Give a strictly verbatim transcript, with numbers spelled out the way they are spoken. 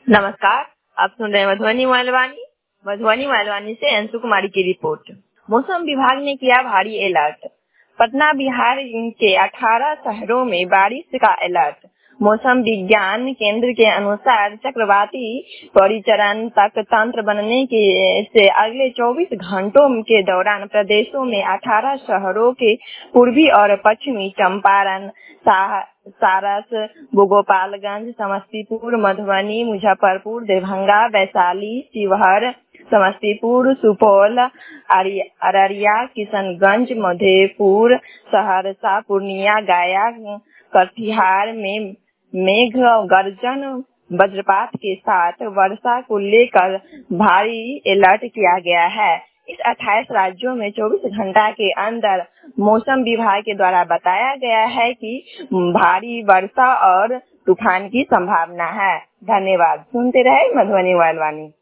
नमस्कार, आप सुन रहे हैं मधुबनी मालवानी। मधुबनी मालवानी से अंशु कुमारी की रिपोर्ट। मौसम विभाग ने किया भारी अलर्ट। पटना बिहार के अठारह शहरों में बारिश का अलर्ट। मौसम विज्ञान केंद्र के अनुसार चक्रवाती परिचरण तक तंत्र बनने के से अगले चौबीस घंटों के दौरान प्रदेशों में अठारह शहरों के पूर्वी और पश्चिमी चंपारण, सारस, गोपालगंज, समस्तीपुर, मधुबनी, मुजफ्फरपुर, दरभंगा, वैशाली, शिवहर, समस्तीपुर, सुपौल, अररिया, किशनगंज, मधेपुर, सहरसा, पूर्णिया, गया, कटिहार में मेघ गर्जन वज्रपात के साथ वर्षा को लेकर भारी अलर्ट किया गया है। इस अट्ठाईस राज्यों में चौबीस घंटा के अंदर मौसम विभाग के द्वारा बताया गया है कि भारी वर्षा और तूफान की संभावना है। धन्यवाद। सुनते रहे मधुबनी मालवानी।